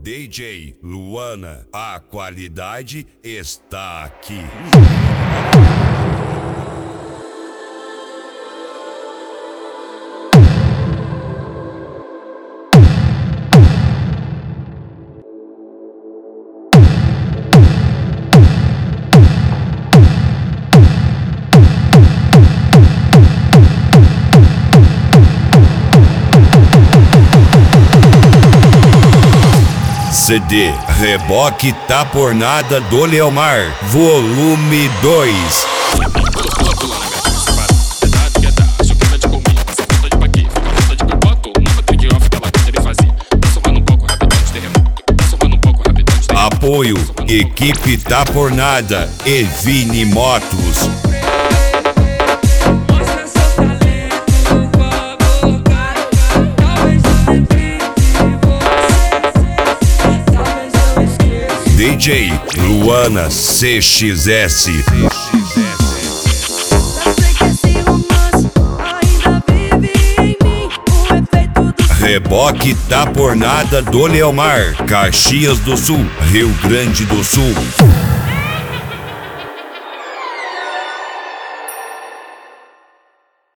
DJ Luana, a qualidade está aqui. CD Reboque Tá Por Nada do Leomar, volume 2. Apoio Equipe Tá Por Nada e Vini Motos. DJ Luana CXS. Reboque Tá Por Nada do Leomar, Caxias do Sul, Rio Grande do Sul.